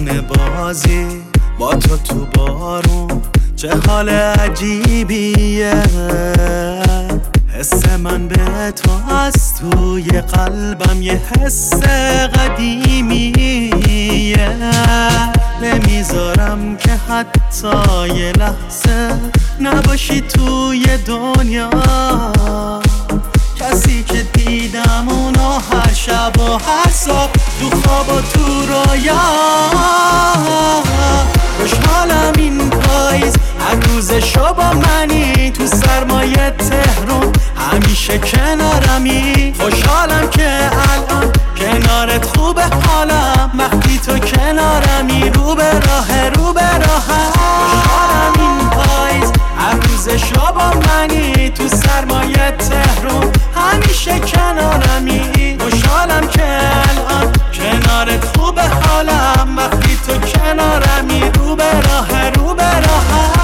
خونه بازی با تو بارون چه حال عجیبیه. حس من به تو از توی قلبم یه حس قدیمیه. نمیذارم که حتی یه لحظه نباشی توی دنیا. کسی که دیدم اونو هر شب و هر صبح تو خواب و تو رویا. خوشحالم این پاییز هر روزشو با منی، تو سرمایه تهرون همیشه کنارمی. خوشحالم که الان کنارت خوبه حالم، وقتی تو کنارمی رو به راه رو به راهم. خوشحالم این پاییز هر روزشو با منی، تو سرمایه تهرون همیشه کنارمی. خوشحالم که الان کنارت خوبه حالم، وقتی تو کنارمی رو به راه رو به راهم.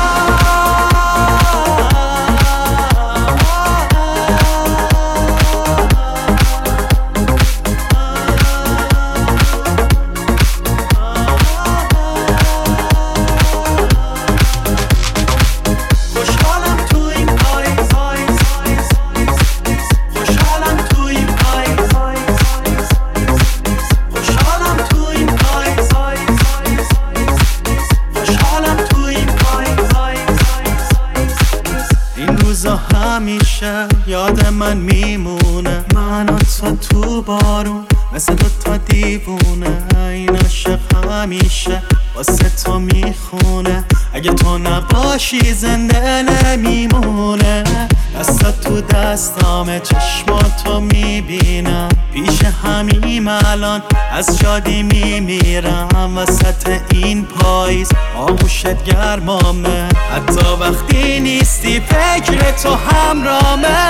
همیشه یاد من میمونه، من و تو بارون مثل دوتا دیوونه. این عشق همیشه واسه تو میخونه، اگه تو نباشی زنده نمیمونه. دستت تو دستامه چشماتو میبینم، پیش همیم الان از شادی میمیرم. وسط این پاییز آغوشت گرمامه، حتی وقتی نیستی فکر تو همرامه.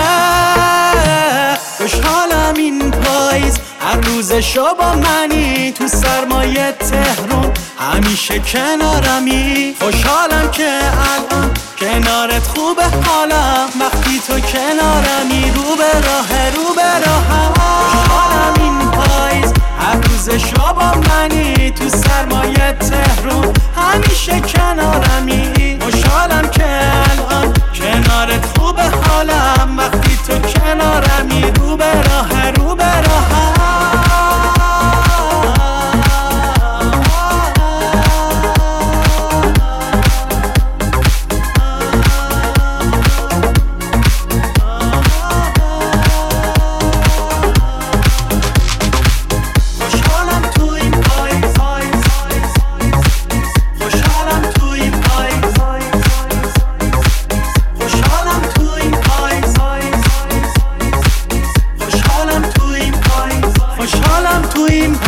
خوشحالم این پاییز هر روزشو با منی، تو سرمایه تهرون همیشه کنارمی. خوشحالم که الان کنارت خوبه حالم، وقتی تو کنارمی رو به راه رو به راهم. خوشحالم این پاییز هر روزشو با منی، تو سرمایه تهرون همیشه کنارمی. خوشحالم که الان کنارت خوبه حالم، وقتی تو کنارمی رو به راه رو به راهم. خوشحالم تو این